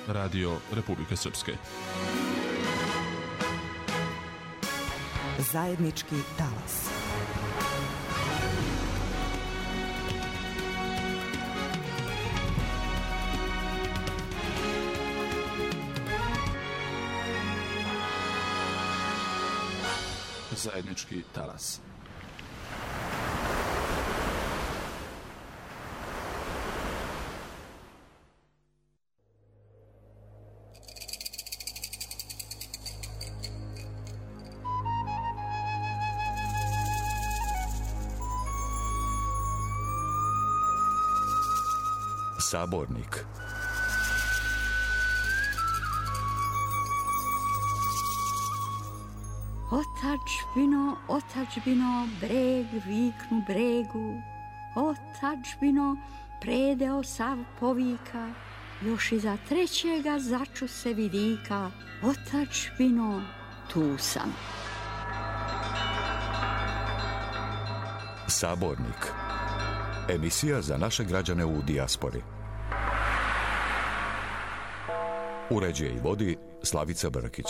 Radio Republike Srpske. Zajednički talas. Zajednički talas. Sabornik. Otadžbino, otadžbino, breg viknu bregu, otadžbino, predeo sav povika, još iza trećega začu se vidika, otadžbino, tu sam. Sabornik. Emisija za naše građane u dijaspori. Uređuje i vodi Slavica Brkić.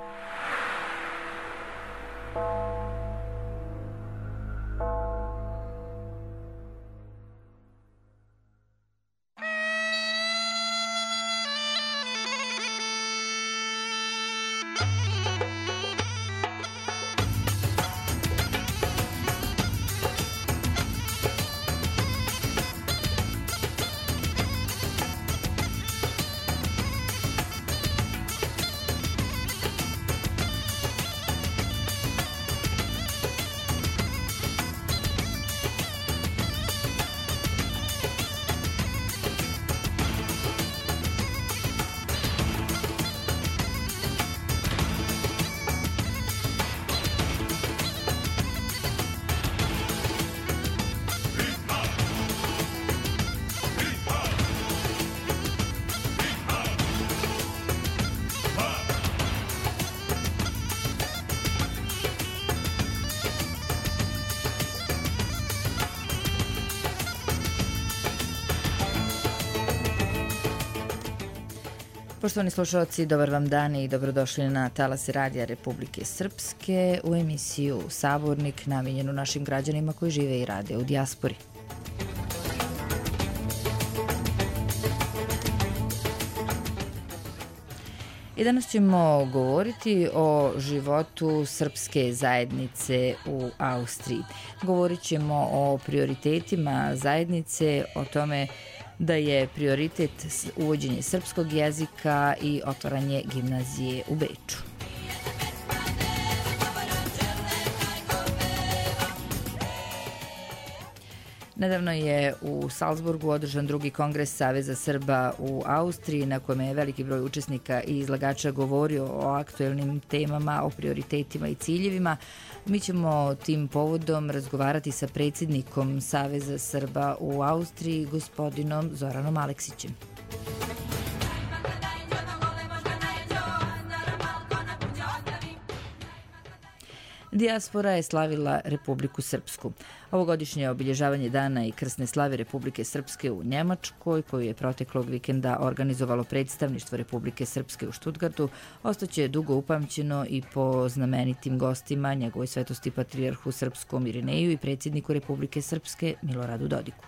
Poštovani slušalci, dobar vam dan i dobrodošli na talase Radija Republike Srpske u emisiju Sabornik namijenjenu našim građanima koji žive i rade u dijaspori. I danas ćemo govoriti o životu srpske zajednice u Austriji. Govorit ćemo o prioritetima zajednice, o tome da je prioritet uvođenje srpskog jezika i otvaranje gimnazije u Beču. Nedavno je u Salzburgu održan drugi kongres Saveza Srba u Austriji, na kojem je veliki broj učesnika i izlagača govorio o aktuelnim temama, o prioritetima i ciljevima. Mi ćemo tim povodom razgovarati sa predsjednikom Saveza Srba u Austriji, gospodinom Zoranom Aleksićem. Dijaspora je slavila Republiku Srpsku. Ovogodišnje obilježavanje dana i krsne slave Republike Srpske u Njemačkoj, koju je proteklog vikenda organizovalo predstavništvo Republike Srpske u Štutgartu, ostaće dugo upamćeno i po znamenitim gostima, njegovoj svetosti patrijarhu srpskom Irineju i predsjedniku Republike Srpske Miloradu Dodiku.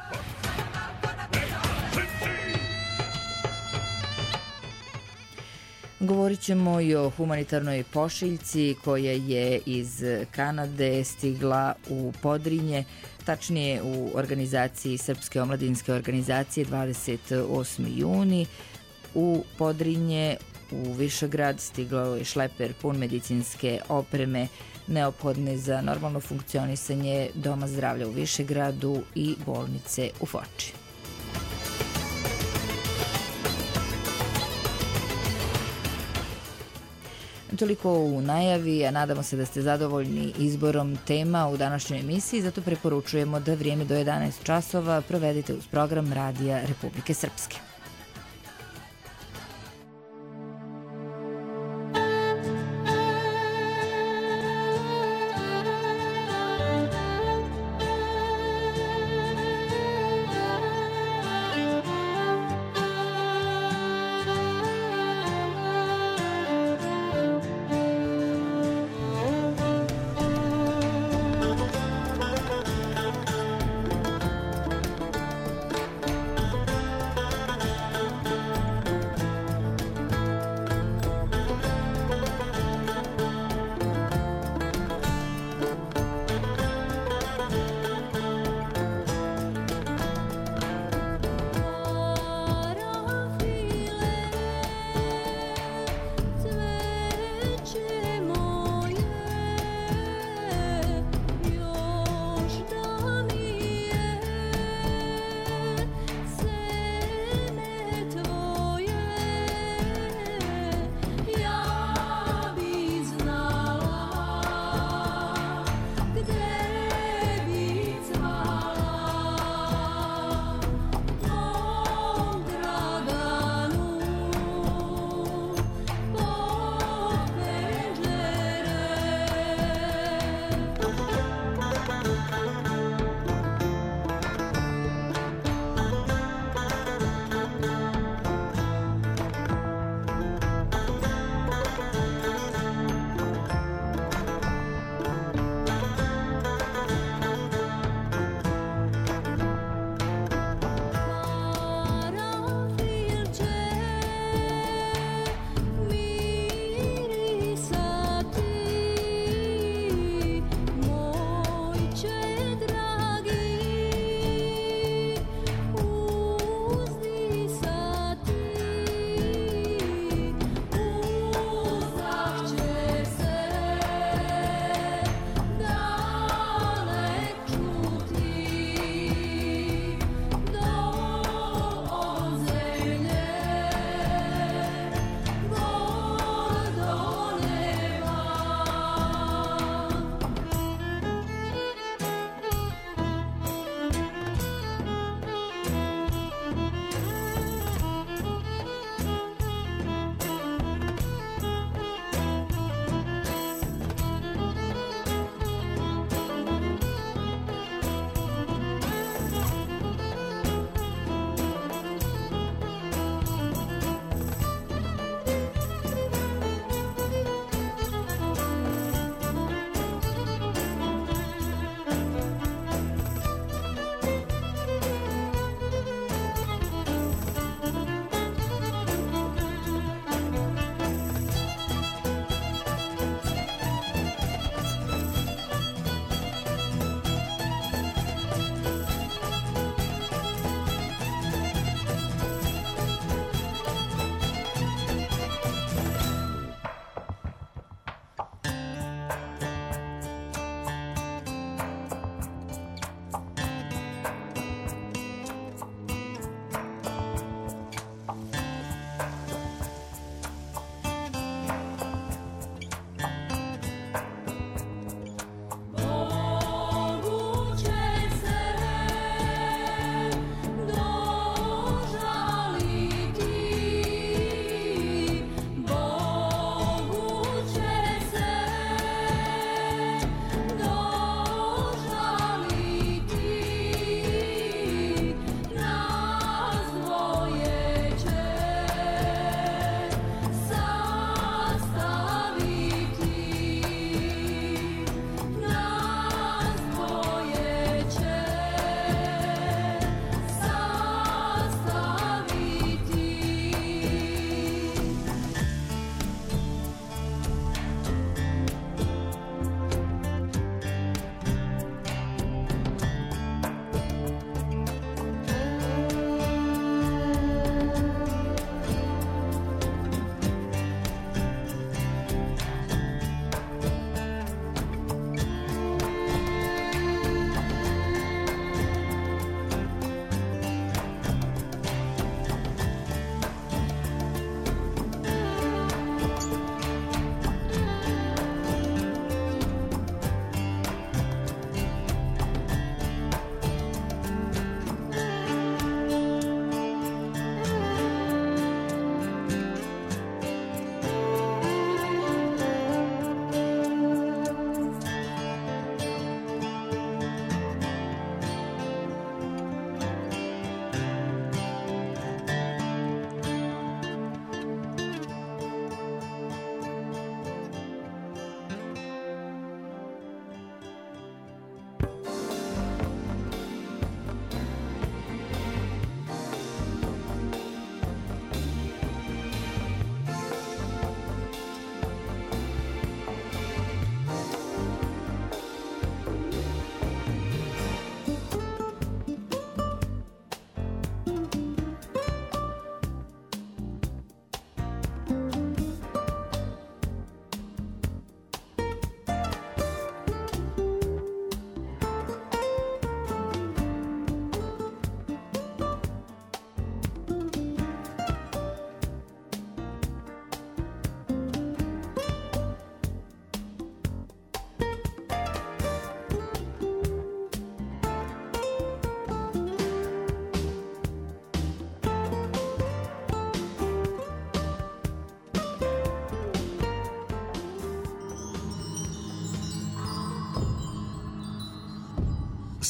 Govorit ćemo i o humanitarnoj pošiljci koja je iz Kanade stigla u Podrinje, tačnije u organizaciji Srpske omladinske organizacije 28. juni. U Podrinje, u Višegrad, stigao je šleper pun medicinske opreme neophodne za normalno funkcionisanje Doma zdravlja u Višegradu i bolnice u Foči. Toliko u najavi, a nadamo se da ste zadovoljni izborom tema u današnjoj emisiji, zato preporučujemo da vrijeme do 11 časova provedete uz program Radija Republike Srpske.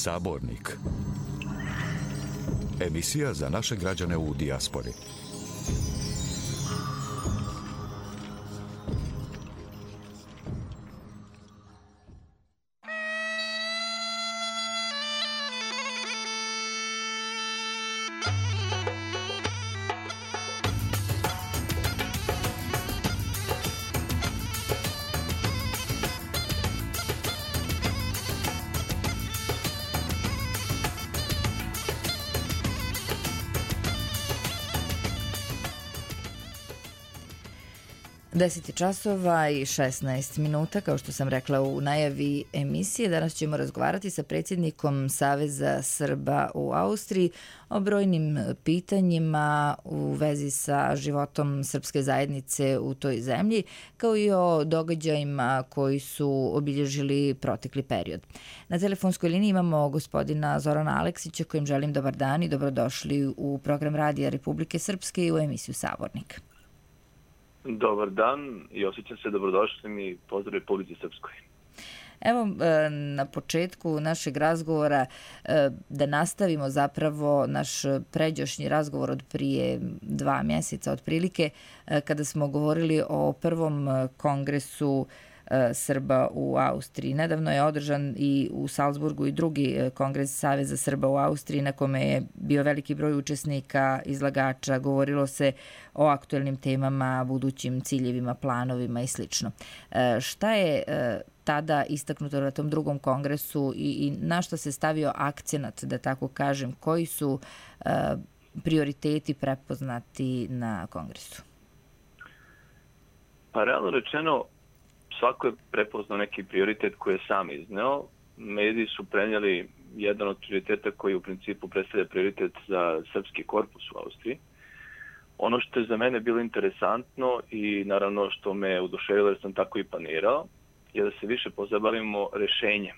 Sabornik. Emisija za naše građane u dijaspori. časova i 16 minuta, kao što sam rekla u najavi emisije. Danas ćemo razgovarati sa predsjednikom Saveza Srba u Austriji o brojnim pitanjima u vezi sa životom srpske zajednice u toj zemlji, kao i o događajima koji su obilježili protekli period. Na telefonskoj liniji imamo gospodina Zorana Aleksića, kojim želim dobar dan i dobrodošli u program Radija Republike Srpske i u emisiju Sabornik. Dobar dan i osjećam se dobrodošlim i pozdrav Republici Srpskoj. Evo, na početku našeg razgovora da nastavimo zapravo naš pređašnji razgovor od prije 2 mjeseca otprilike, kada smo govorili o prvom kongresu Srba u Austriji. Nedavno je održan i u Salzburgu i drugi kongres Saveza Srba u Austriji, na kome je bio veliki broj učesnika, izlagača, govorilo se o aktuelnim temama, budućim ciljevima, planovima i sl. Šta je tada istaknuto na tom drugom kongresu i na što se stavio akcenat, da tako kažem, koji su prioriteti prepoznati na kongresu? Pa realno rečeno, svako je prepoznao neki prioritet koji je sam izneo. Mediji su prenijeli jedan od prioriteta koji u principu predstavlja prioritet za srpski korpus u Austriji. Ono što je za mene bilo interesantno i naravno što me oduševilo jer sam tako i planirao, je da se više pozabavimo rešenjem.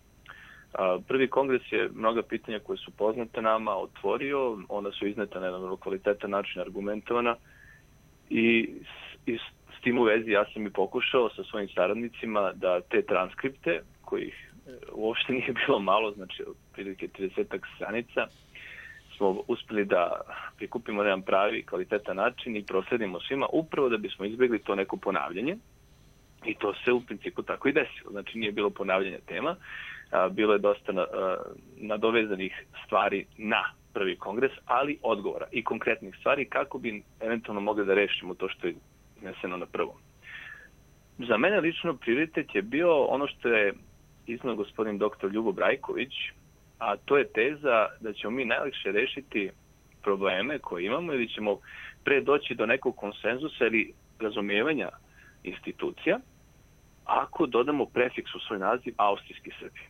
Prvi kongres je mnoga pitanja koje su poznate nama otvorio, onda su izneta na jedan kvalitetan način, argumentovana i s tim u vezi ja sam i pokušao sa svojim saradnicima da te transkripte, kojih uopšte nije bilo malo, znači prilike 30 stranica, smo uspjeli da prikupimo na jedan pravi kvalitetan način i prosledimo svima, upravo da bismo izbjegli to neko ponavljanje. I to se u principu tako i desilo. Znači nije bilo ponavljanja tema, bilo je dosta nadovezanih stvari na prvi kongres, ali odgovora i konkretnih stvari kako bi eventualno mogli da rešimo to što je izneseno na prvom. Za mene lično prioritet je bio ono što je iznao gospodin dr. Ljubo Brajković, a to je teza da ćemo mi najlakše rešiti probleme koje imamo ili ćemo pre doći do nekog konsenzusa ili razumijevanja institucija ako dodamo prefiks u svoj naziv austrijski Srbi.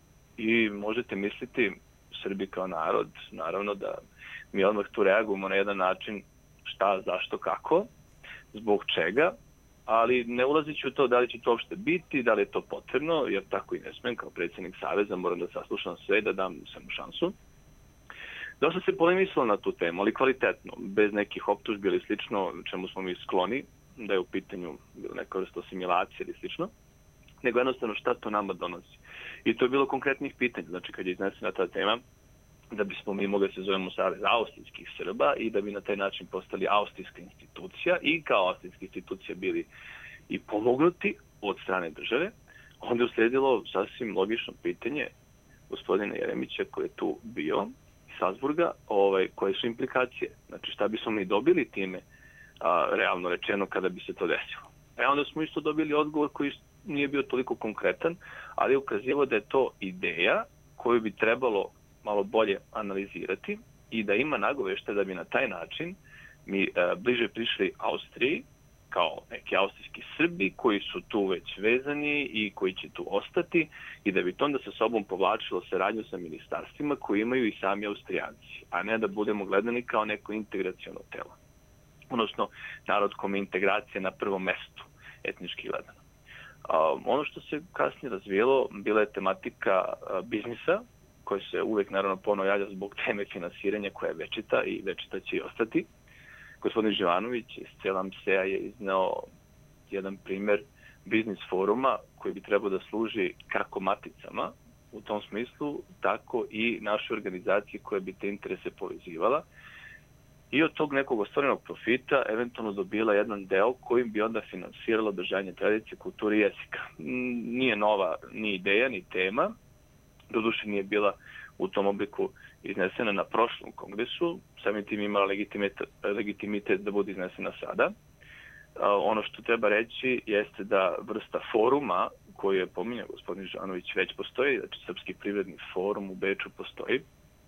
I možete misliti Srbi kao narod, naravno da mi odmah tu reagujemo na jedan način šta, zašto, kako, zbog čega, ali ne ulazići u to da li će to uopšte biti, da li je to potrebno, jer tako i ne smem kao predsjednik Saveza, moram da saslušam sve i da dam samo šansu. Dosta se polemisalo na tu temu, ali kvalitetno, bez nekih optužbi ili slično, čemu smo mi skloni, da je u pitanju neka vrsta asimilacije ili slično, nego jednostavno šta to nama donosi. I to je bilo konkretnih pitanja, znači kad je iznesena ta tema, da bismo mi mogli se zovemo Savez austrijskih Srba i da bi na taj način postali austrijska institucija i kao austrijska institucija bili i pomognuti od strane države, onda je uslijedilo sasvim logično pitanje gospodina Jeremića koji je tu bio iz Salzburga, koje su implikacije, znači šta bismo mi dobili time realno rečeno kada bi se to desilo. Onda smo isto dobili odgovor koji nije bio toliko konkretan, ali je ukazivao da je to ideja koju bi trebalo malo bolje analizirati i da ima nagovešte da bi na taj način mi bliže prišli Austriji kao neki austrijski Srbi koji su tu već vezani i koji će tu ostati i da bi to onda sa sobom povlačilo saradnju sa ministarstvima koji imaju i sami Austrijanci, a ne da budemo gledani kao neko integraciono telo. Odnosno, narod kome je integracija na prvom mestu, etnički gledano. Ono što se kasnije razvijelo bila je tematika biznisa, koja se uvek naravno ponovo javlja zbog teme finansiranja koja je večita i večita će i ostati. Gospodin Živanović iz CELAMSE-a je izneo jedan primjer biznis foruma koji bi trebao da služi kako maticama u tom smislu, tako i naše organizacije koje bi te interese povezivala i od tog nekog ostvarenog profita eventualno dobila jedan deo kojim bi onda finansiralo održanje tradicije, kulture i jezika. Nije nova ni ideja, ni tema, doduše nije bila u tom obliku iznesena na prošlom kongresu, samim tim imala legitimitet da bude iznesena sada. Ono što treba reći jeste da vrsta foruma koju je pominjao gospodin Žanović već postoji, znači Srpski privredni forum u Beču postoji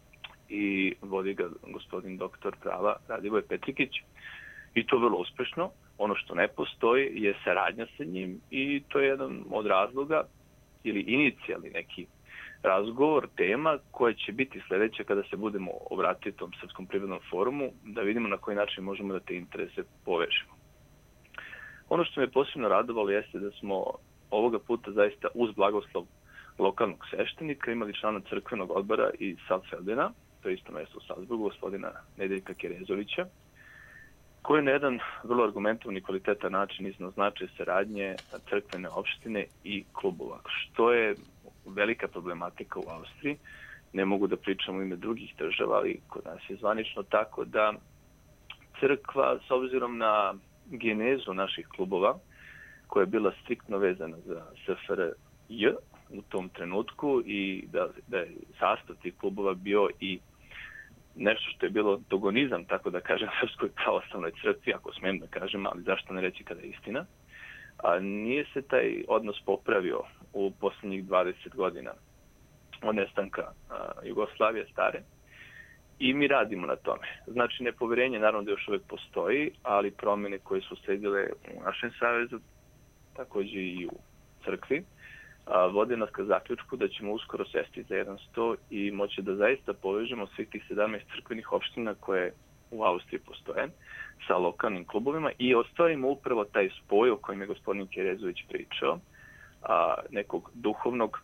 i vodi ga gospodin doktor prava Radivoj Petrikić i to vrlo uspešno. Ono što ne postoji je saradnja sa njim i to je jedan od razloga ili inicijalni neki razgovor, tema koja će biti sledeća kada se budemo obratiti tom Srpskom privrednom forumu, da vidimo na koji način možemo da te interese povežemo. Ono što me posebno radovalo jeste da smo ovoga puta zaista uz blagoslov lokalnog sveštenika imali člana crkvenog odbora iz Salzfeldena, to je isto mesto u Salzburgu, gospodina Nedeljka Kerezovića, koji je na jedan vrlo argumentovan i kvalitetan način izneo značaj saradnje crkvene opštine i klubova, što je velika problematika u Austriji. Ne mogu da pričam u ime drugih država, ali kod nas je zvanično tako da crkva, s obzirom na genezu naših klubova, koja je bila striktno vezana za SFRJ u tom trenutku i da je sastav tih klubova bio i nešto što je bilo antagonizam, tako da kažem, Srpskoj pravoslavnoj crkvi, ako smijem da kažem, ali zašto ne reći kada je istina. A nije se taj odnos popravio u poslednjih 20 godina od nestanka Jugoslavije stare i mi radimo na tome. Znači, nepoverenje naravno da još uvek postoji, ali promene koje su sledile u našem savezu, takođe i u crkvi, vode nas ka zaključku da ćemo uskoro sesti za jedan sto i moći da zaista povežemo svih tih 17 crkvenih opština koje u Austriji postoje sa lokalnim klubovima i ostvarimo upravo taj spoj o kojem je gospodin Kerezović pričao, nekog duhovnog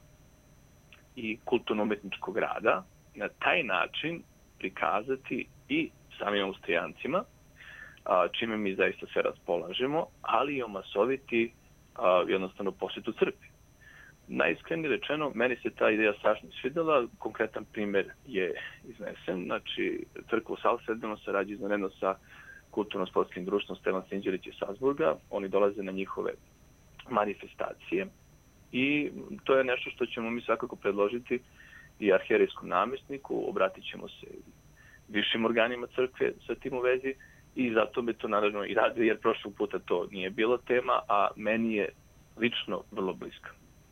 i kulturno-umetničkog rada, na taj način prikazati i samim Austrijancima, čime mi zaista sve raspolažemo, ali i omasoviti jednostavno posjetu crkvi. Najiskrenije rečeno, meni se ta ideja strašno svidela. Konkretan primer je iznesen. Znači, crkva u Salzfeldenu sarađuje izvanredno sa kulturno-sportskim društvom Stevan Sinđelić iz Salzburga. Oni dolaze na njihove manifestacije i to je nešto što ćemo mi svakako predložiti i arhijerejskom namestniku. Obratit ćemo se i višim organima crkve sa tim u vezi i zato me to naravno i radi, jer prošlog puta to nije bilo tema, a meni je lično vrlo bliska.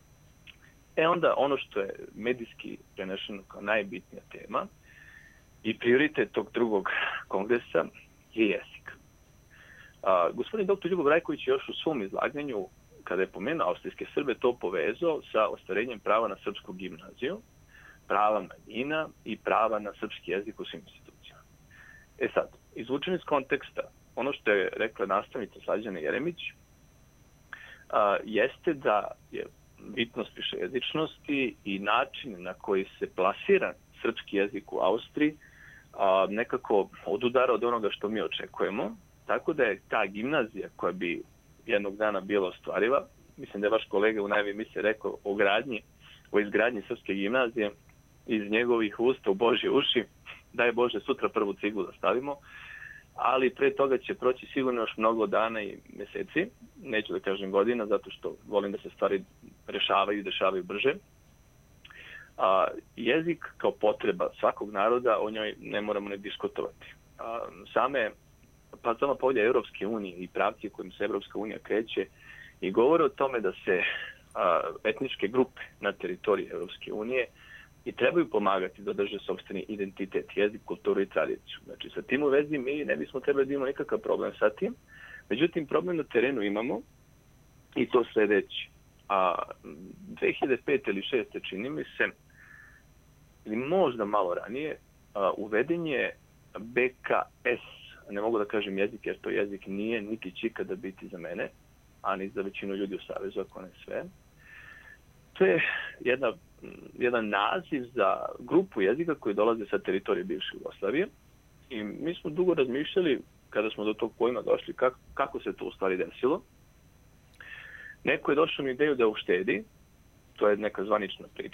Onda ono što je medijski prenešeno kao najbitnija tema i prioritet tog drugog kongresa je jezik. Gospodin dr. Ljubov Rajković je još u svom izlaganju, kada je pomenuo austrijske Srbe, to povezao sa ostvarenjem prava na srpsku gimnaziju, prava manjina i prava na srpski jezik u svim institucijama. Sad, izvučeno iz konteksta, ono što je rekla nastavnica Slađana Jeremić, jeste da je bitnost višejezičnosti i način na koji se plasira srpski jezik u Austriji nekako odudara od onoga što mi očekujemo, tako da je ta gimnazija koja bi jednog dana bila ostvariva, mislim da je vaš kolega u najavi emisije rekao o izgradnji srpske gimnazije, iz njegovih usta u Božje uši, daj Bože sutra prvu ciglu da stavimo, ali pre toga će proći sigurno još mnogo dana i meseci, neću da kažem godina, zato što volim da se stvari rešavaju i dešavaju brže. Jezik kao potreba svakog naroda, o njoj ne moramo ne diskutovati. Sama povelja Evropske unije i pravci kojim se Evropska unija kreće i govore o tome da se etničke grupe na teritoriji Evropske unije i trebaju pomagati da održe sopstveni identitet, jezik, kulturu i tradiciju. Znači, sa tim u vezi mi ne bismo trebali da imamo nikakav problem sa tim. Međutim, problem na terenu imamo i to sledeći. 2005. ili 2006. čini mi se, ili možda malo ranije, uveden je BKS, ne mogu da kažem jezik, jer to jezik nije, niti će ikada biti za mene, a ni za većinu ljudi u Savezu, ako ne sve. To je jedan naziv za grupu jezika koji dolaze sa teritorije bivše Jugoslavije. I mi smo dugo razmišljali, kada smo do tog pojma došli, kako se to u stvari desilo. Neko je došao na ideju da uštedi, to je neka zvanična priča,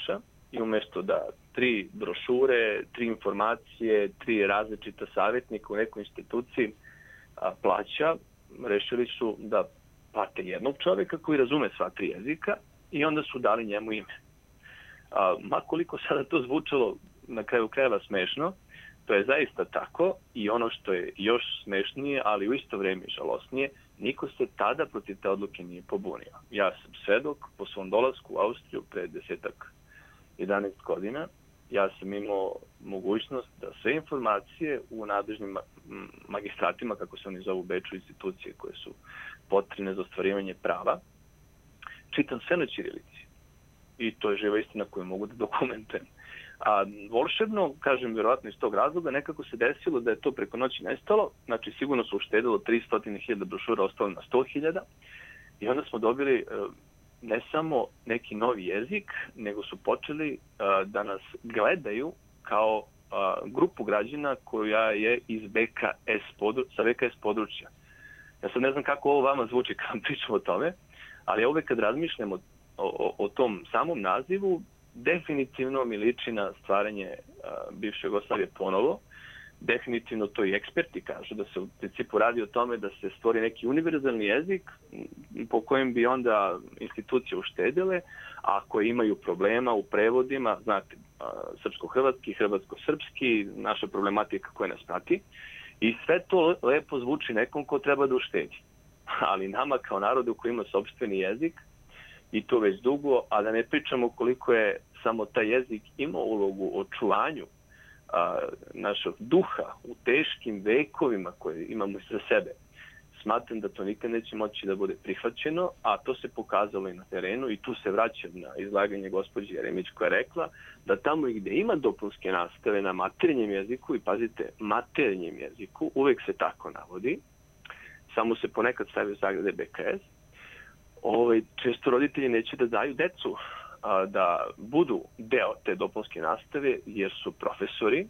i umjesto da 3 brošure, 3 informacije, 3 različita savjetnika u nekoj instituciji plaća, rešili su da plate jednog čovjeka koji razume sva 3 jezika i onda su dali njemu ime. Makoliko sada to zvučalo na kraju krajeva smešno, to je zaista tako i ono što je još smešnije, ali u isto vrijeme žalosnije, niko se tada protiv te odluke nije pobunio. Ja sam svedok po svom dolasku u Austriju pre 10-11 godina. Ja sam imao mogućnost da sve informacije u nadležnim magistratima, kako se oni zovu u Beču, institucije koje su potrebne za ostvarivanje prava, čitam sve na ćirilici. I to je živa istina koju mogu da dokumentujem. A volšebno, kažem, vjerovatno iz tog razloga, nekako se desilo da je to preko noći nestalo, znači sigurno su uštedilo 300.000 brošura, ostalo na 100.000 i onda smo dobili ne samo neki novi jezik, nego su počeli da nas gledaju kao grupu građana koja je iz sa BKS područja. Ja sad ne znam kako ovo vama zvuči kad pričam o tome, ali ja uvek kad razmišljam o tom samom nazivu, definitivno mi liči na stvaranje bivše Jugoslavije ponovo. Definitivno to i eksperti kažu da se u principu radi o tome da se stvori neki univerzalni jezik po kojem bi onda institucije uštedile, a koje imaju problema u prevodima, znate, srpsko-hrvatski, hrvatsko-srpski, naša problematika koja nas prati. I sve to lepo zvuči nekom ko treba da uštedi. Ali nama kao narodu koji ima sopstveni jezik, i to već dugo, a da ne pričamo koliko je samo taj jezik imao ulogu u očuvanju našeg duha u teškim vekovima koje imamo iza sebe. Smatram da to nikad neće moći da bude prihvaćeno, a to se pokazalo i na terenu i tu se vraćam na izlaganje gospođe Jeremić koja je rekla da tamo i gde ima dopunske nastave na materinjem jeziku, i pazite, materinjem jeziku, uvek se tako navodi, samo se ponekad stavio zagrade BKS, često roditelji neće da daju decu da budu deo te dopunske nastave jer su profesori,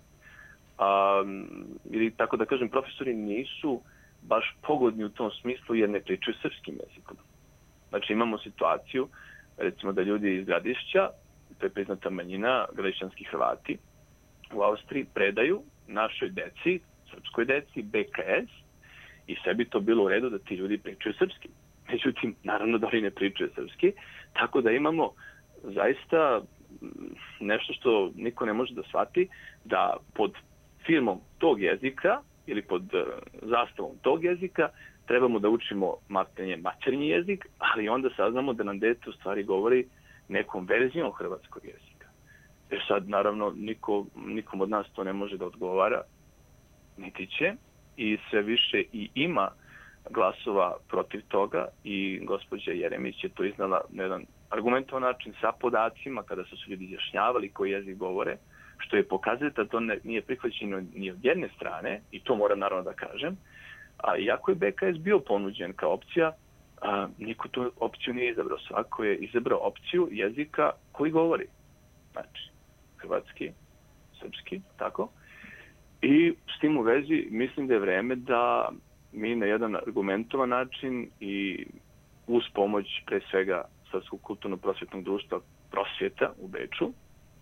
ili tako da kažem, profesori nisu baš pogodni u tom smislu jer ne pričaju srpskim jezikom. Znači imamo situaciju, recimo da ljudi iz Gradišća, to je priznata manjina, gradišćanski Hrvati, u Austriji predaju našoj deci, srpskoj deci, BKS, i sve bi to bilo u redu da ti ljudi pričaju srpski. Međutim, naravno da oni ne pričaju srpski, tako da imamo zaista nešto što niko ne može da shvati, da pod firmom tog jezika ili pod zastavom tog jezika trebamo da učimo maternji jezik, ali onda saznamo da nam dete u stvari govori nekom verzijom hrvatskog jezika. Jer sad, naravno, nikom od nas to ne može da odgovara, niti će, i sve više i ima glasova protiv toga i gospođa Jeremić je to iznala na jedan argumentovan način sa podacima kada su se ljudi izjašnjavali koji jezik govore, što je pokazati da to nije prihvaćeno ni od jedne strane, i to moram naravno da kažem, a iako je BKS bio ponuđen kao opcija, niko tu opciju nije izabrao. Svako je izabrao opciju jezika koji govori. Znači, hrvatski, srpski, tako. I s tim u vezi mislim da je vreme da mi na jedan argumentovan način i uz pomoć pre svega Srpskog kulturno-prosvjetnog društva Prosvjeta u Beču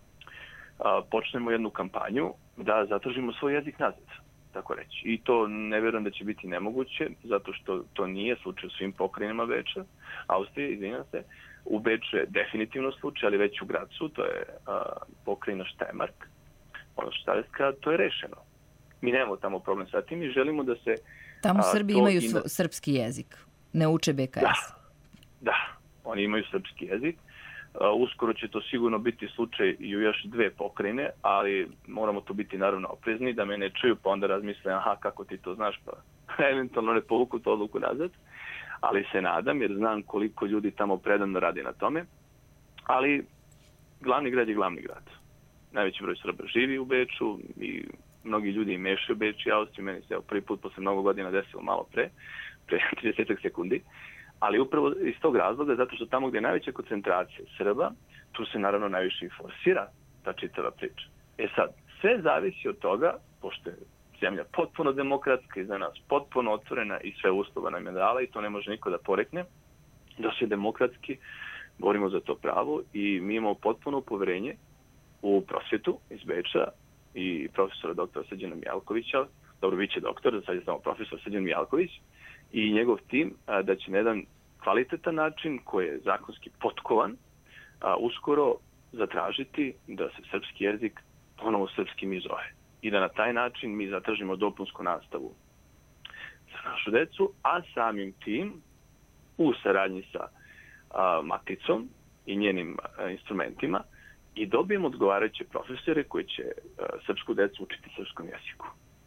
počnemo jednu kampanju da zadržimo svoj jezik nazad, tako reći. I to ne vjerujem da će biti nemoguće, zato što to nije slučaj u svim pokrajinama Beča, Austrije, izvinjam se. U Beču je definitivno slučaj, ali već u Gracu, to je pokrajina Štajmark, ono Štajerska, to je rešeno. Mi nemamo tamo problem sa tim i želimo da se... Tamo Srbi imaju srpski jezik, ne uče BKS. Da, oni imaju srpski jezik. Uskoro će to sigurno biti slučaj i u još 2 pokrajine, ali moramo to biti naravno oprezni, da me ne čuju pa onda razmisle, aha, kako ti to znaš, pa eventualno ne povuku tu odluku nazad. Ali se nadam, jer znam koliko ljudi tamo predano radi na tome. Ali glavni grad je glavni grad. Najveći broj Srba živi u Beču i mnogi ljudi mešaju Beč i Austriju. Meni se prvi put posle mnogo godina desilo malo pre 30 sekundi. Ali upravo iz tog razloga, zato što tamo gdje je najveća koncentracija Srba, tu se naravno najviše i forsira ta čitava priča. Sad, sve zavisi od toga, pošto je zemlja potpuno demokratska i za nas potpuno otvorena i sve uslova nam je dala i to ne može niko da porekne, da se demokratski borimo za to pravo i mi imamo potpuno poverenje u prosvjetu iz Beča i profesora doktora Srđana Mijalkovića, dobro, vi će doktor, sad je samo profesor Srđan Mijalković, i njegov tim da će na jedan kvalitetan način, koji je zakonski potkovan, uskoro zatražiti da se srpski jezik ponovo srpskim izove. I da na taj način mi zatražimo dopunsku nastavu za našu decu, a samim tim, u saradnji sa maticom i njenim instrumentima, i dobijemo odgovarajuće profesore koji će srpsku decu učiti srpskom jeziku.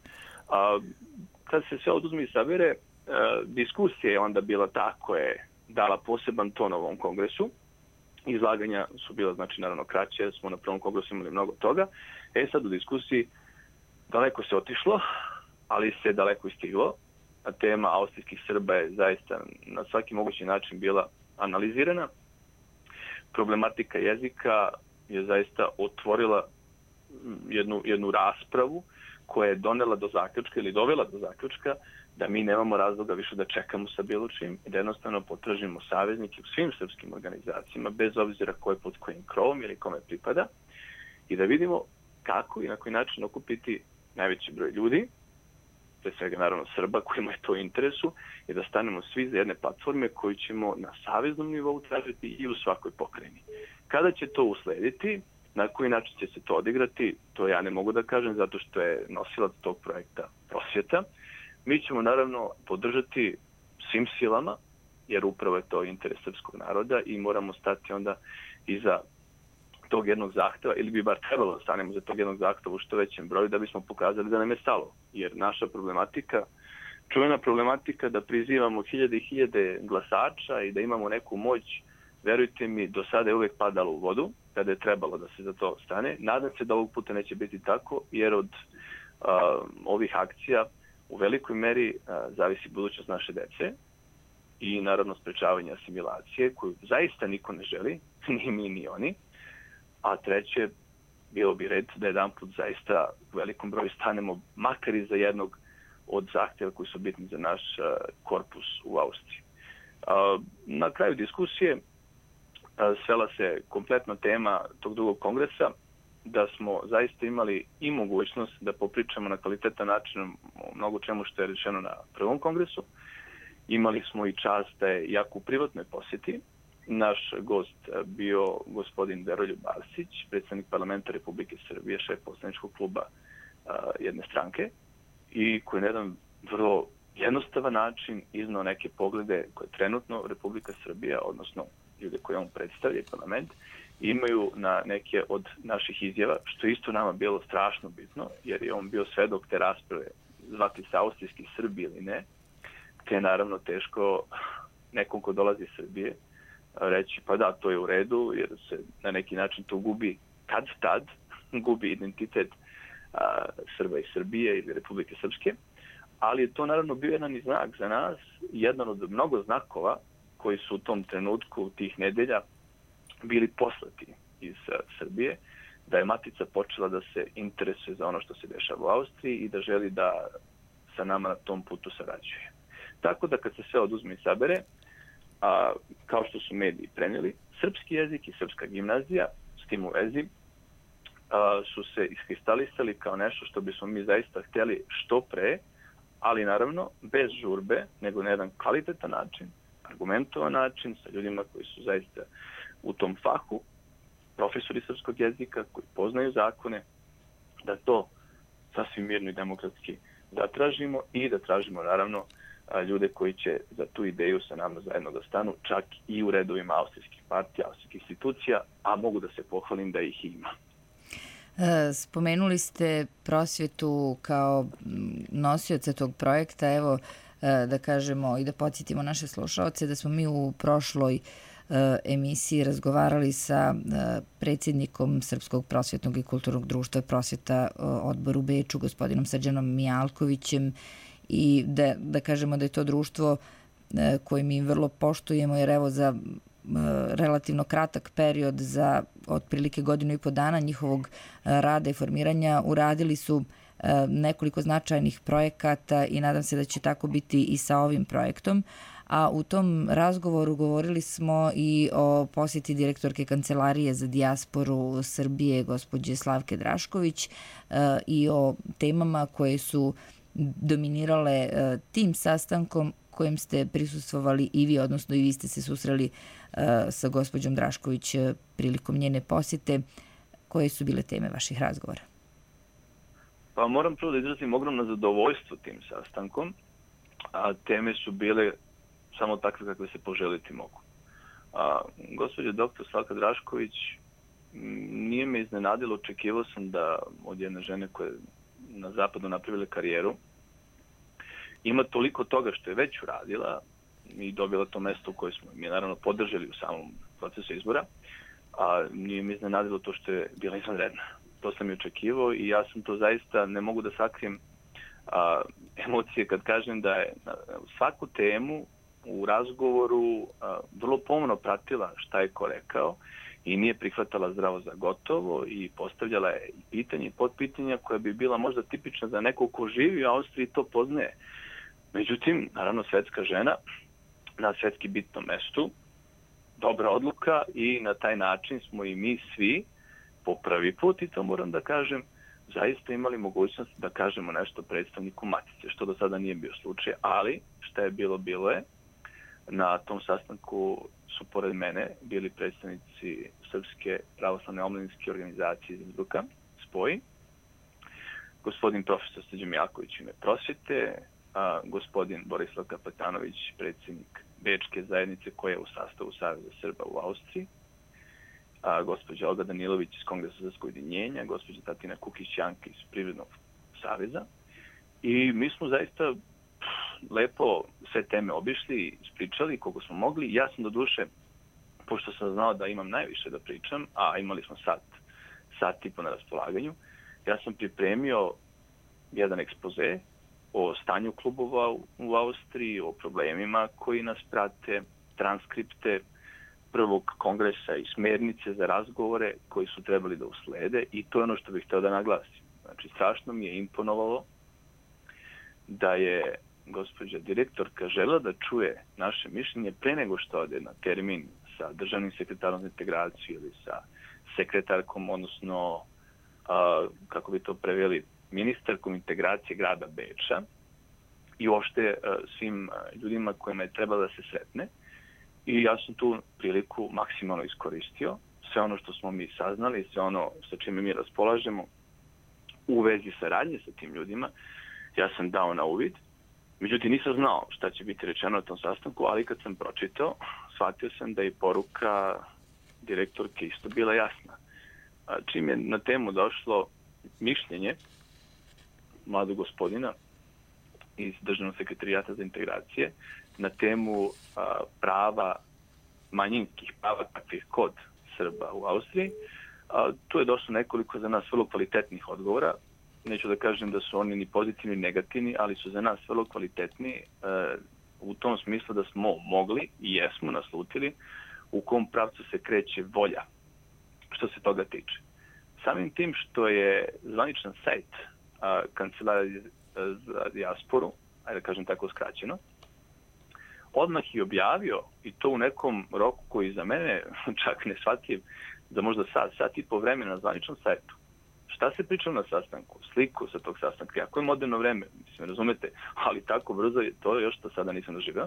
Kad se sve oduzme i sabere, diskusija je onda bila ta koja je dala poseban ton ovom kongresu. Izlaganja su bila, znači, naravno kraće, smo na prvom kongresu imali mnogo toga. Sad u diskusiji daleko se otišlo, ali se daleko i stiglo. A tema austrijskih Srba je zaista na svaki mogući način bila analizirana. Problematika jezika je zaista otvorila jednu raspravu koja je donela do zaključka ili dovela do zaključka da mi nemamo razloga više da čekamo sa bilo čim i da jednostavno potražimo saveznike u svim srpskim organizacijama, bez obzira ko je pod kojim krovom ili kome pripada, i da vidimo kako i na koji način okupiti najveći broj ljudi, pre svega naravno Srba kojima je to u interesu, i da stanemo svi za jedne platforme koju ćemo na saveznom nivou tražiti i u svakoj pokrajini. Kada će to uslediti, na koji način će se to odigrati, to ja ne mogu da kažem, zato što je nosilac tog projekta prosvjeta. Mi ćemo naravno podržati svim silama, jer upravo je to interes srpskog naroda i moramo stati onda iza tog jednog zahteva, ili bi bar trebalo da stanemo za tog jednog zahteva u što većem broju, da bismo pokazali da nam je stalo. Jer naša problematika, čuvena problematika da prizivamo hiljade i hiljade glasača i da imamo neku moć, verujte mi, do sada je uvek padalo u vodu, kada je trebalo da se za to stane. Nadam se da ovog puta neće biti tako, jer od ovih akcija u velikoj meri zavisi budućnost naše dece i naravno sprečavanje asimilacije, koju zaista niko ne želi, ni mi ni oni. A treće, bilo bi red da jedan put zaista u velikom broju stanemo makar i za jednog od zahtjeva koji su bitni za naš korpus u Austriji. Na kraju diskusije svela se kompletna tema tog drugog kongresa, da smo zaista imali i mogućnost da popričamo na kvalitetan način o mnogo čemu što je rečeno na prvom kongresu. Imali smo i čast da je jako u privatnoj posjeti naš gost bio gospodin Veroljub Arsić, predsjednik parlamenta Republike Srbije, šef poslaničkog kluba jedne stranke, i koji na jedan vrlo jednostavan način iznao neke poglede koje trenutno Republika Srbija, odnosno ljude koje on predstavlja i parlament, imaju na neke od naših izjava, što isto nama bilo strašno bitno, jer je on bio svedok te rasprave, zvati se austrijski Srbi ili ne, te je naravno teško nekom ko dolazi iz Srbije reći pa da, to je u redu, jer se na neki način to gubi tad gubi identitet Srba i Srbije ili Republike Srpske, ali je to naravno bio jedan znak za nas, jedan od mnogo znakova koji su u tom trenutku, tih nedelja, bili poslati iz Srbije, da je Matica počela da se interesuje za ono što se dešava u Austriji i da želi da sa nama na tom putu sarađuje. Tako da kad se sve oduzme i sabere, kao što su mediji prenijeli, srpski jezik i srpska gimnazija s tim u vezi su se iskristalisali kao nešto što bismo mi zaista htjeli što pre, ali naravno bez žurbe, nego na jedan kvalitetan način, argumentovan način, sa ljudima koji su zaista u tom fahu, profesori srpskog jezika koji poznaju zakone, da to sasvim mirno i demokratski zatražimo i da tražimo naravno ljude koji će za tu ideju sa nama zajedno da stanu, čak i u redovima austrijskih partija, austrijskih institucija, a mogu da se pohvalim da ih ima. Spomenuli ste prosvjetu kao nosioca tog projekta. Evo, da kažemo i da podsjetimo naše slušaoce da smo mi u prošloj emisiji razgovarali sa predsjednikom Srpskog prosvjetnog i kulturnog društva Prosvjeta odbor u Beču, gospodinom Srđanom Mijalkovićem, i da kažemo da je to društvo koje mi vrlo poštujemo, jer evo za relativno kratak period, za otprilike 1.5 godina njihovog rada i formiranja, uradili su nekoliko značajnih projekata i nadam se da će tako biti i sa ovim projektom. a u tom razgovoru govorili smo i o posjeti direktorke Kancelarije za dijasporu Srbije, gospođe Slavke Drašković, i o temama koje su dominirale tim sastankom kojem ste prisustvovali i vi, odnosno i vi ste se susreli sa gospođom Drašković prilikom njene posjete. Koje su bile teme vaših razgovora? Pa moram prvo da izrazim ogromno zadovoljstvo tim sastankom, a teme su bile samo takve kakve se poželiti mogu. Gospođa dr. Slavka Drašković nije me iznenadilo, očekivao sam da od jedne žene koja je na zapadu napravila karijeru, ima toliko toga što je već uradila i dobila to mesto koje smo mi naravno podržali u samom procesu izbora, a nije mi iznenadilo to što je bila izvanredna. To sam i očekivao i ja sam to zaista, ne mogu da sakrijem emocije kad kažem da je svaku temu u razgovoru vrlo pomno pratila šta je ko rekao i nije prihvatala zdravo za gotovo i postavljala je i pitanje i podpitanja koja bi bila možda tipična za nekog ko živi u Austriji i to poznaje. Međutim, naravno, svetska žena na svetski bitnom mestu, dobra odluka i na taj način smo i mi svi po prvi put, i to moram da kažem, zaista imali mogućnost da kažemo nešto predstavniku Matice, što do sada nije bio slučaj, ali šta je bilo, bilo je. Na tom sastanku su pored mene bili predstavnici Srpske pravoslavne omladinske organizacije iz Innsbrucka, SPOI, gospodin profesor Srđan Mijalković ime prosvjete, gospodin Borislav Kapetanović, predsjednik Bečke zajednice koja je u sastavu Saveza Srba u Austriji, gospođa Olga Danilović iz Kongresa za ujedinjenja, gospođa Tatina Kukić-Janka iz Privrednog saveza. I mi smo zaista lepo sve teme obišli i ispričali koliko smo mogli. Ja sam do duše, pošto sam znao da imam najviše da pričam, a imali smo sat i po na raspolaganju, ja sam pripremio jedan ekspoze o stanju klubova u Austriji, o problemima koji nas prate, transkripte prvog kongresa i smernice za razgovore koji su trebali da uslede, i to je ono što bih hteo da naglasim. Znači, strašno mi je imponovalo da je gospođa direktorka žela da čuje naše mišljenje pre nego što ode na termin sa državnim sekretarom za integraciju ili sa sekretarkom, odnosno, kako bi to preveli, ministarkom integracije grada Beča i uopšte svim ljudima kojima je trebalo da se sretne. I ja sam tu priliku maksimalno iskoristio. Sve ono što smo mi saznali, sve ono sa čime mi raspolažemo u vezi saradnje sa tim ljudima, ja sam dao na uvid. Međutim, nisam znao šta će biti rečeno na tom sastanku, ali kad sam pročitao, shvatio sam da je poruka direktorke isto bila jasna. Čim je na temu došlo mišljenje mladog gospodina iz Državnog sekretarijata za integracije na temu prava, manjinskih prava kakvih kod Srba u Austriji, tu je došlo nekoliko za nas vrlo kvalitetnih odgovora. Neću da kažem da su oni ni pozitivni ni negativni, ali su za nas vrlo kvalitetni u tom smislu da smo mogli i jesmo naslutili u kom pravcu se kreće volja što se toga tiče. Samim tim što je zvaničan sajt Kancelarije za dijasporu, ajde da kažem tako skraćeno, odmah je objavio, i to u nekom roku koji za mene čak ne shvatljiv, za možda sat i po vremena na zvaničnom sajtu. Šta se pričalo na sastanku? Sliku sa tog sastanka. Jako je moderno vreme, mislim, razumete, ali tako brzo je to još što sada nisam doživao.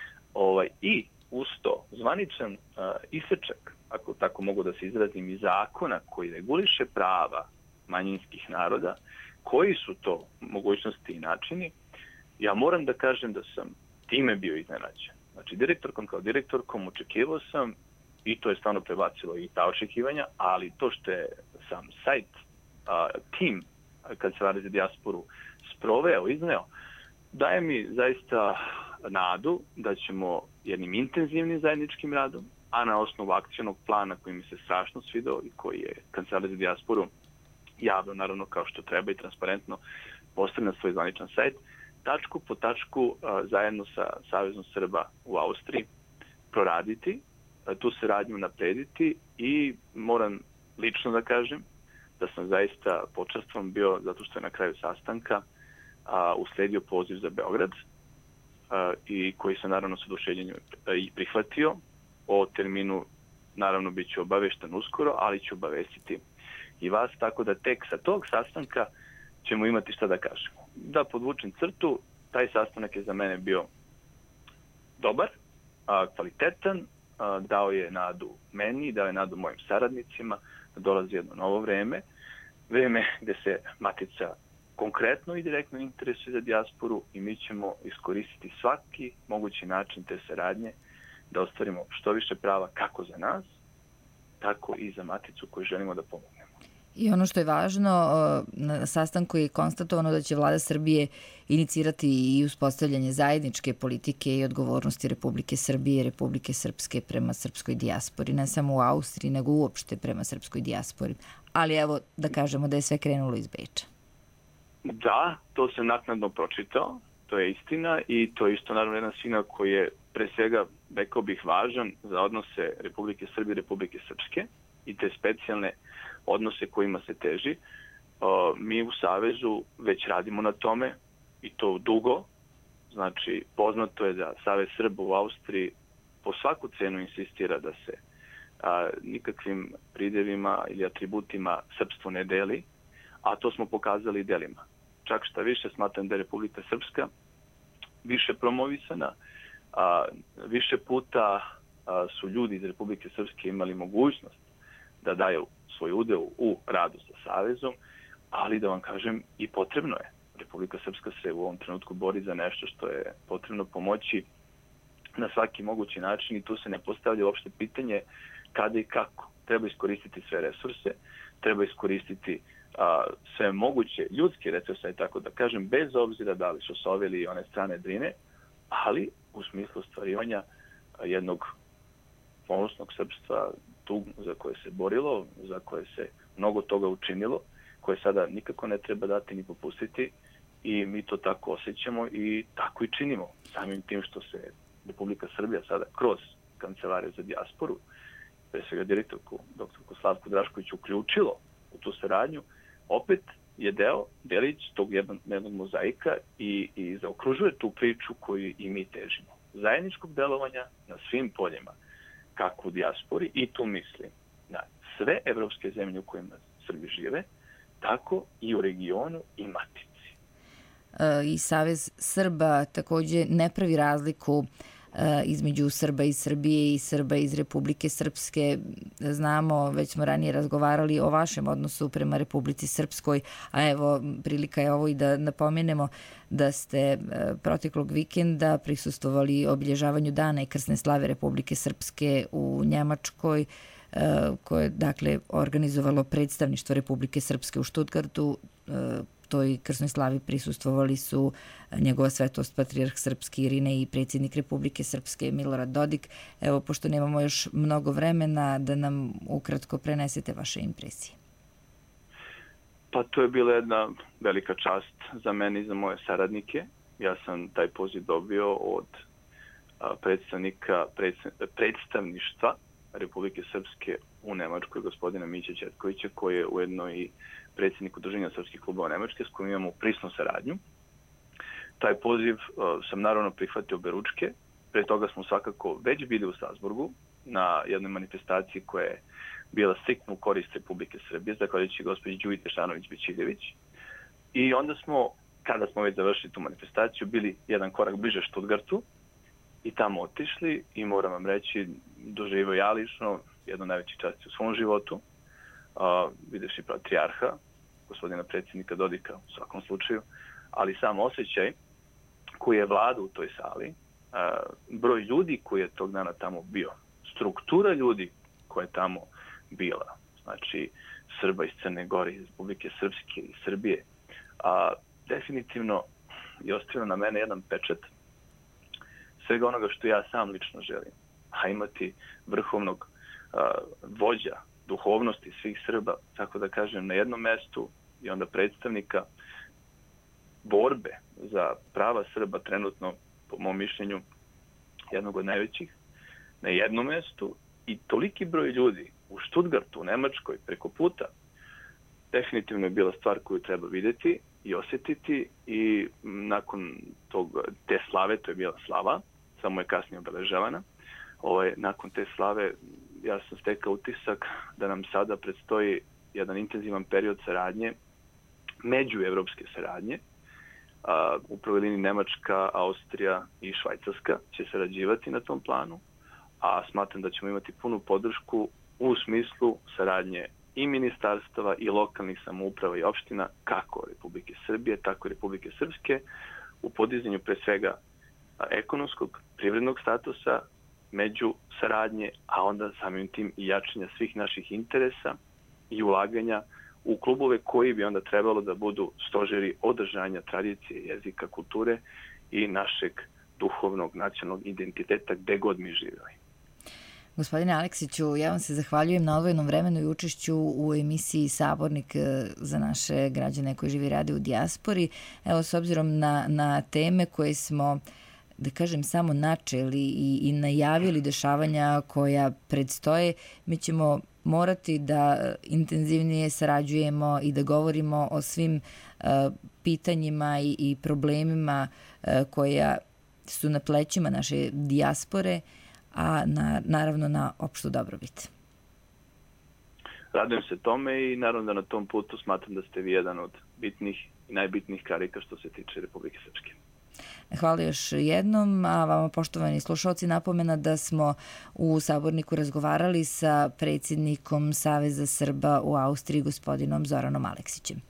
I uz to zvaničan isečak, ako tako mogu da se izrazim, iz zakona koji reguliše prava manjinskih naroda, koji su to mogućnosti i načini, ja moram da kažem da sam time bio iznenađen. Znači, direktorkom kao direktorkom očekivao sam, i to je stvarno prebacilo i ta očekivanja, ali to što je sam sajt, tim Kancelarije za dijasporu sproveo, izneo, daje mi zaista nadu da ćemo jednim intenzivnim zajedničkim radom, a na osnovu akcionog plana koji mi se strašno svidao i koji je Kancelarija za dijasporu javno, naravno kao što treba i transparentno postavlja na svoj zvaničan sajt, tačku po tačku zajedno sa Savezom Srba u Austriji proraditi, tu saradnju naprediti, i moram lično da kažem da sam zaista počastvovan bio zato što je na kraju sastanka usledio poziv za Beograd, i koji sam naravno sa oduševljenjem i prihvatio. O terminu naravno bit ću obavešten uskoro, ali ću obavestiti i vas, tako da tek sa tog sastanka ćemo imati šta da kažemo. Da podvučem crtu, taj sastanak je za mene bio dobar, kvalitetan, dao je nadu meni, dao je nadu mojim saradnicima, da dolazi jedno novo vreme gde se Matica konkretno i direktno interesuje za dijasporu i mi ćemo iskoristiti svaki mogući način te saradnje da ostvarimo što više prava kako za nas, tako i za Maticu koju želimo da pomognemo. I ono što je važno, na sastanku je konstatovano da će Vlada Srbije inicirati i uspostavljanje zajedničke politike i odgovornosti Republike Srbije i Republike Srpske prema srpskoj dijaspori, ne samo u Austriji, nego uopšte prema srpskoj dijaspori. Ali evo da kažemo da je sve krenulo iz Beča. Da, to sam naknadno pročitao, to je istina i to je isto naravno jedan signal koji je pre svega, rekao bih, važan za odnose Republike Srbije i Republike Srpske i te specijalne odnose kojima se teži. Mi u Savezu već radimo na tome i to dugo. Znači, poznato je da Savez Srba u Austriji po svaku cenu insistira da se nikakvim pridevima ili atributima srpstvo ne deli, a to smo pokazali delima. Čak šta više, smatram da je Republika Srpska više promovisana, više puta su ljudi iz Republike Srpske imali mogućnost da daju svoj udeo u radu sa Savezom, ali da vam kažem i potrebno je. Republika Srpska se u ovom trenutku bori za nešto što je potrebno pomoći na svaki mogući način i tu se ne postavlja uopšte pitanje kada i kako. Treba iskoristiti sve resurse, treba iskoristiti sve moguće ljudske resurse i tako da kažem, bez obzira da li su s ove ili one strane Drine, ali u smislu ostvarivanja jednog ponosnog srpstva, za koje se borilo, za koje se mnogo toga učinilo, koje sada nikako ne treba dati ni popustiti i mi to tako osjećamo i tako i činimo. Samim tim što se Republika Srbija sada kroz Kancelariju za dijasporu, pre svega direktorku doktorku Slavku Drašković uključilo u tu saradnju, opet je delić tog jednog mozaika i zaokružuje tu priču koju i mi težimo. Zajedničkog delovanja na svim poljima, kako u dijaspori, i tu mislim na sve evropske zemlje u kojima Srbi žive, tako i u regionu i Matici. I Savez Srba takođe ne pravi razliku između Srba iz Srbije i Srba iz Republike Srpske. Znamo, već smo ranije razgovarali o vašem odnosu prema Republici Srpskoj, a evo prilika je ovo i da napomenemo da ste proteklog vikenda prisustvovali obilježavanju dana i krsne slave Republike Srpske u Njemačkoj, koje je dakle organizovalo predstavništvo Republike Srpske u Stuttgartu. Toj krsnoj slavi prisustvovali su njegova svetost patrijarh Srpski Irinej i predsjednik Republike Srpske Milorad Dodik. Evo, pošto nemamo još mnogo vremena, da nam ukratko prenesete vaše impresije. Pa to je bila jedna velika čast za mene i za moje saradnike. Ja sam taj poziv dobio od predstavništva Republike Srpske u Nemačkoj, gospodina Mića Četkovića, koji je ujedno i predsjednik Udruženja srpskih klubova Nemačke, s kojim imamo prisnu saradnju. Taj poziv sam naravno prihvatio oberučke. Pre toga smo svakako već bili u Salzburgu na jednoj manifestaciji koja je bila striktno u korist Republike Srbije, zahvaljujući gospođi Đuji Tešanović-Bećiljević. I onda smo, kada smo već završili tu manifestaciju, bili jedan korak bliže Stuttgartu i tamo otišli i moram vam reći, doživio ja lično jednu najveći čast u svom životu, videvši patrijarha, gospodina predsjednika Dodika u svakom slučaju, ali sam osjećaj koji je vladao u toj sali, broj ljudi koji je tog dana tamo bio, struktura ljudi koja je tamo bila, znači Srba iz Crne Gore, iz Republike Srpske i Srbije, definitivno je ostavio na mene jedan pečat svega onoga što ja sam lično želim, a imati vrhovnog vođa duhovnosti svih Srba, tako da kažem, na jednom mestu i onda predstavnika borbe za prava Srba trenutno, po mom mišljenju, jednog od najvećih, na jednom mestu i toliki broj ljudi u Stuttgartu, u Nemačkoj, preko puta, definitivno je bila stvar koju treba vidjeti i osjetiti i nakon te slave, to je bila slava, samo je kasnije obeležavana, nakon te slave ja sam stekao utisak da nam sada predstoji jedan intenzivan period saradnje, međuevropske saradnje. U prvoj liniji Nemačka, Austrija i Švajcarska će sarađivati na tom planu, a smatram da ćemo imati punu podršku u smislu saradnje i ministarstava i lokalnih samouprava i opština, kako Republike Srbije, tako i Republike Srpske, u podizanju pre svega ekonomskog, privrednog statusa, među saradnje, a onda samim tim i jačanja svih naših interesa i ulaganja u klubove koji bi onda trebalo da budu stožeri održanja tradicije, jezika, kulture i našeg duhovnog nacionalnog identiteta gde god mi živeli. Gospodine Aleksiću, ja vam se zahvaljujem na odvojenom vremenu i učešću u emisiji Sabornik za naše građane koji živi i rade u dijaspori. Evo, s obzirom na teme koje smo, da kažem, samo načeli i najavili dešavanja koja predstoje, mi ćemo morati da intenzivnije sarađujemo i da govorimo o svim pitanjima i problemima koja su na plećima naše dijaspore, a naravno na opštu dobrobit. Radujem se tome i naravno da na tom putu smatram da ste vi jedan od bitnih i najbitnijih karika što se tiče Republike Srpske. Hvala još jednom, a vama, poštovani slušalci, napomena da smo u Saborniku razgovarali sa predsjednikom Saveza Srba u Austriji, gospodinom Zoranom Aleksićem.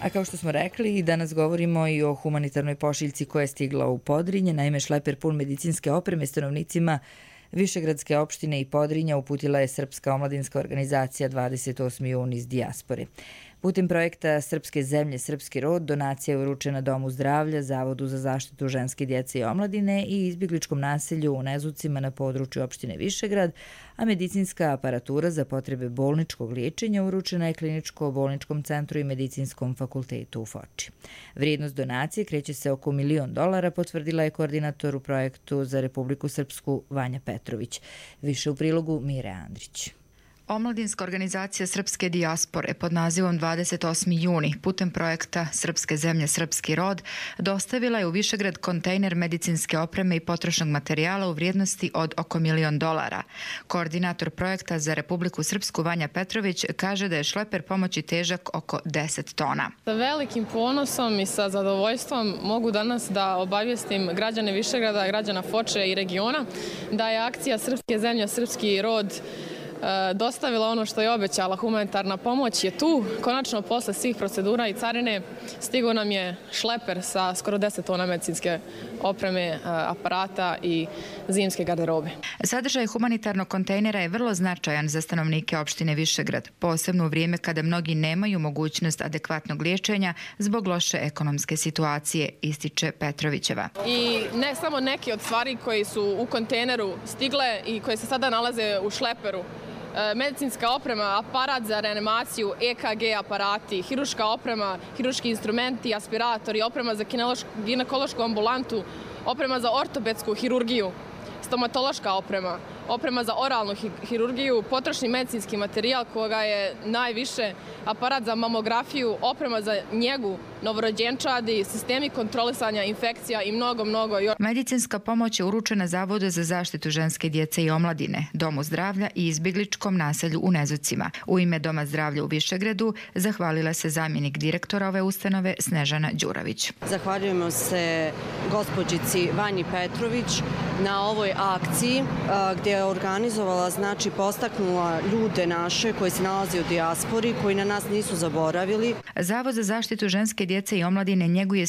A kao što smo rekli, danas govorimo i o humanitarnoj pošiljci koja je stigla u Podrinje. Naime, šleper pun medicinske opreme stanovnicima Višegradske opštine i Podrinja uputila je Srpska omladinska organizacija 28. jun iz dijaspore. Putem projekta Srpske zemlje, Srpski rod, donacija je uručena Domu zdravlja, Zavodu za zaštitu ženske djece i omladine i izbjegličkom naselju u Nezucima na području opštine Višegrad, a medicinska aparatura za potrebe bolničkog liječenja uručena je Kliničko-bolničkom centru i Medicinskom fakultetu u Foči. Vrijednost donacije kreće se oko $1 milion, potvrdila je koordinator u projektu za Republiku Srpsku Vanja Petrović. Više u prilogu Mire Andrić. Omladinska organizacija Srpske dijaspore pod nazivom 28. juni putem projekta Srpske zemlje, Srpski rod dostavila je u Višegrad kontejner medicinske opreme i potrošnog materijala u vrijednosti od oko $1 milion. Koordinator projekta za Republiku Srpsku Vanja Petrović kaže da je šleper pomoći težak oko 10 tona. Sa velikim ponosom i sa zadovoljstvom mogu danas da obavijestim građane Višegrada, građana Foče i regiona da je akcija Srpske zemlje, Srpski rod dostavila ono što je obećala. Humanitarna pomoć je tu. Konačno, posle svih procedura i carine, stigao nam je šleper sa skoro 10 tona medicinske opreme, aparata i zimske garderobe. Sadržaj humanitarnog kontejnera je vrlo značajan za stanovnike opštine Višegrad, posebno u vrijeme kada mnogi nemaju mogućnost adekvatnog liječenja zbog loše ekonomske situacije, ističe Petrovićeva. I ne samo neke od stvari koji su u kontejneru stigle i koje se sada nalaze u šleperu. Medicinska oprema, aparat za reanimaciju, EKG aparati, hiruška oprema, hiruški instrumenti, aspiratori, oprema za ginekološku ambulantu, oprema za ortopedsku hirurgiju, stomatološka oprema, oprema za oralnu hirurgiju, potrošni medicinski materijal koga je najviše, aparat za mamografiju, oprema za njegu novorođenčadi, sistemi kontrolisanja infekcija i mnogo još. Medicinska pomoć je uručena Zavodu za zaštitu ženske djece i omladine, Domu zdravlja i izbjegličkom naselju u Nezucima. U ime Doma zdravlja u Višegradu zahvalila se zamjenik direktora ove ustanove Snežana Đurović. Zahvaljujemo se gospođici Vanji Petrović na ovoj akciji gdje je organizovala, znači postaknula ljude naše koji se nalaze u dijaspori, koji na nas nisu zaboravili. Zavod za zaštitu ženske djece i omladine njeguje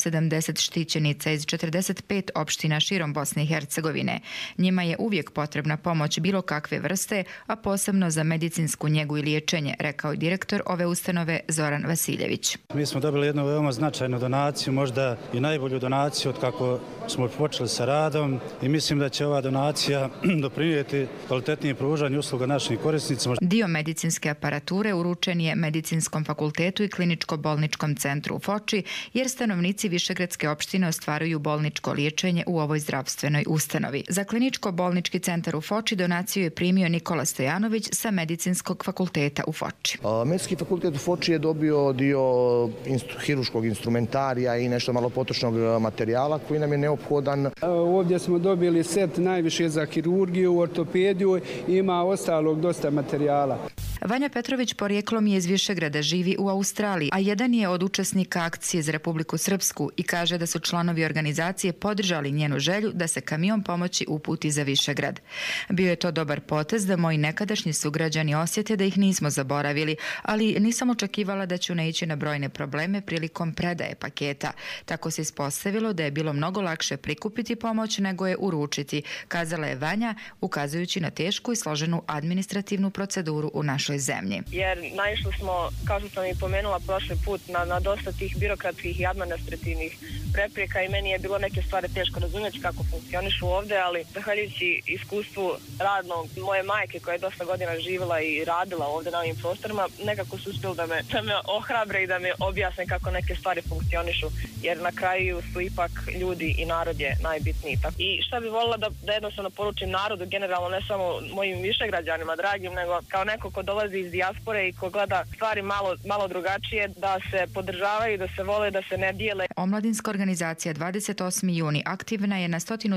170 štićenica iz 45 opština širom Bosne i Hercegovine. Njima je uvijek potrebna pomoć bilo kakve vrste, a posebno za medicinsku njegu i liječenje, rekao je direktor ove ustanove Zoran Vasiljević. Mi smo dobili jednu veoma značajnu donaciju, možda i najbolju donaciju od kako smo počeli sa radom i mislim da će ova donacija doprinijeti kvalitetnije pružanje usluga našim korisnicima. Dio medicinske aparature uručen je Medicinskom fakultetu i Kliničko-bolničkom centru u Foči, jer stanovnici Višegradske opštine ostvaruju bolničko liječenje u ovoj zdravstvenoj ustanovi. Za Kliničko-bolnički centar u Foči donaciju je primio Nikola Stojanović sa Medicinskog fakulteta u Foči. Medicinski fakultet u Foči je dobio dio hiruškog instrumentarija i nešto malo potrošnog materijala koji nam je neophodan. Ovdje smo dobili set najviše za hirurgiju, ortopediju i ima ostalog dosta materijala. Vanja Petrović porijeklom je iz Višegrada, živi u Australiji, a jedan je od učesnika akcije za Republiku Srpsku i kaže da su članovi organizacije podržali njenu želju da se kamion pomoći uputi za Višegrad. Bio je to dobar potez da moji nekadašnji sugrađani osjete da ih nismo zaboravili, ali nisam očekivala da ću naići na brojne probleme prilikom predaje paketa. Tako se ispostavilo da je bilo mnogo lakše prikupiti pomoć nego je uručiti, kazala je Vanja, ukazujući na tešku i složenu administrativnu proceduru u našoj zemlji. Jer naišli smo, kao što sam i pomenula prošli put, na dosta tih birokratskih i administrativnih prepreka i meni je bilo neke stvari teško razumjeti kako funkcionišu ovdje, ali zahvaljujući iskustvu radnog moje majke koja je dosta godina živjela i radila ovdje na ovim prostorima, nekako su uspjeli da me ohrabre i da me objasne kako neke stvari funkcionišu, jer na kraju su ipak ljudi i narod je najbitniji. I šta bi voljela da jednostavno poručim narodu, generalno ne samo mojim višegrađanima dragim, nego kao neko ko dolazi iz dijaspore i ko gleda stvari malo drugačije, da se podržavaju, da se vole, da se ne dijele. Omladinska organizacija 28. juni aktivna je na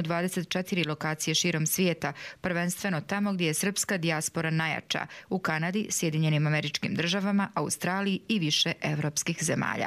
124 lokacije širom svijeta, prvenstveno tamo gdje je srpska dijaspora najjača, u Kanadi, Sjedinjenim Američkim Državama, Australiji i više evropskih zemalja.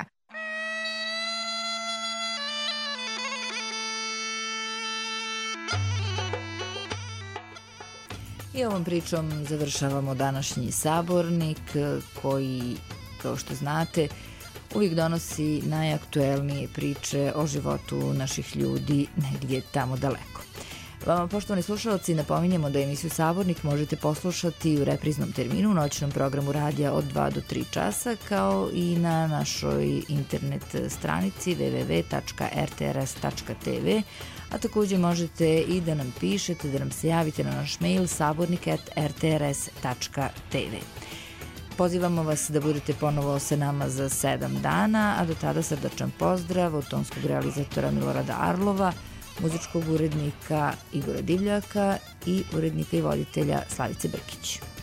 I ovom pričom završavamo današnji sabornik koji, kao što znate, uvijek donosi najaktuelnije priče o životu naših ljudi negdje tamo daleko. Vama, poštovani slušalci, napominjemo da emisiju Sabornik možete poslušati u repriznom terminu u noćnom programu radija od 2 do 3 časa, kao i na našoj internet stranici www.rtrs.tv, a također možete i da nam pišete, da nam se javite na naš mail sabornik@rtrs.tv. Pozivamo vas da budete ponovo sa nama za 7 dana, a do tada srdačan pozdrav od tonskog realizatora Milorada Arlova, muzičkog urednika Igora Divljaka i urednika i voditelja Slavice Brkić.